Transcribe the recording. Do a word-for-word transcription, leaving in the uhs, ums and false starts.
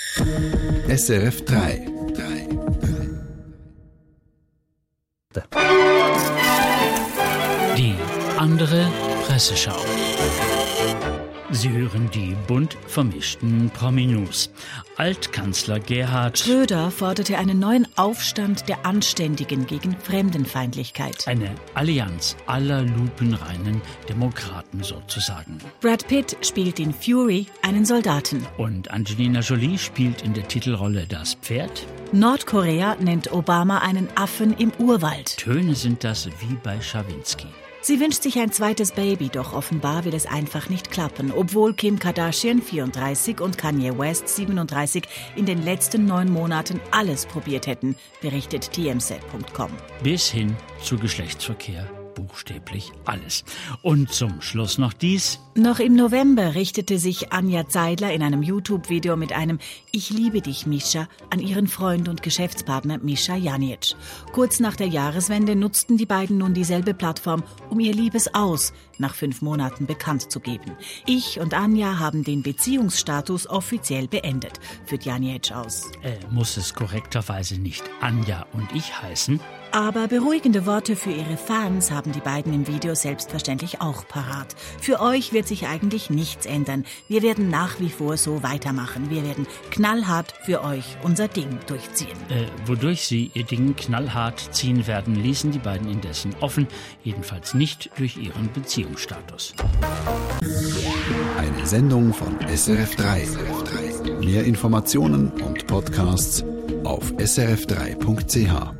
S R F drei. Die andere Presseschau. Sie hören die bunt vermischten Promi-News. Altkanzler Gerhard Schröder forderte einen neuen Aufstand der Anständigen gegen Fremdenfeindlichkeit. Eine Allianz aller lupenreinen Demokraten sozusagen. Brad Pitt spielt in Fury einen Soldaten. Und Angelina Jolie spielt in der Titelrolle das Pferd. Nordkorea nennt Obama einen Affen im Urwald. Töne sind das wie bei Schawinski. Sie wünscht sich ein zweites Baby, doch offenbar wird es einfach nicht klappen, obwohl Kim Kardashian, vierunddreißig, und Kanye West, siebenunddreißig, in den letzten neun Monaten alles probiert hätten, berichtet T M Z Punkt com. Bis hin zu Geschlechtsverkehr. Buchstäblich alles. Und zum Schluss noch dies. Noch im November richtete sich Anja Zeidler in einem YouTube-Video mit einem Ich liebe dich, Mischa, an ihren Freund und Geschäftspartner Mischa Janic. Kurz nach der Jahreswende nutzten die beiden nun dieselbe Plattform, um ihr Liebesaus nach fünf Monaten bekannt zu geben. Ich und Anja haben den Beziehungsstatus offiziell beendet, führt Janic aus. Äh, muss es korrekterweise nicht Anja und ich heißen? Aber beruhigende Worte für ihre Fans haben die beiden im Video selbstverständlich auch parat. Für euch wird sich eigentlich nichts ändern. Wir werden nach wie vor so weitermachen. Wir werden knallhart für euch unser Ding durchziehen. Äh, wodurch sie ihr Ding knallhart ziehen werden, ließen die beiden indessen offen. Jedenfalls nicht durch ihren Beziehungsstatus. Eine Sendung von S R F drei. Mehr Informationen und Podcasts auf S R F drei Punkt C H.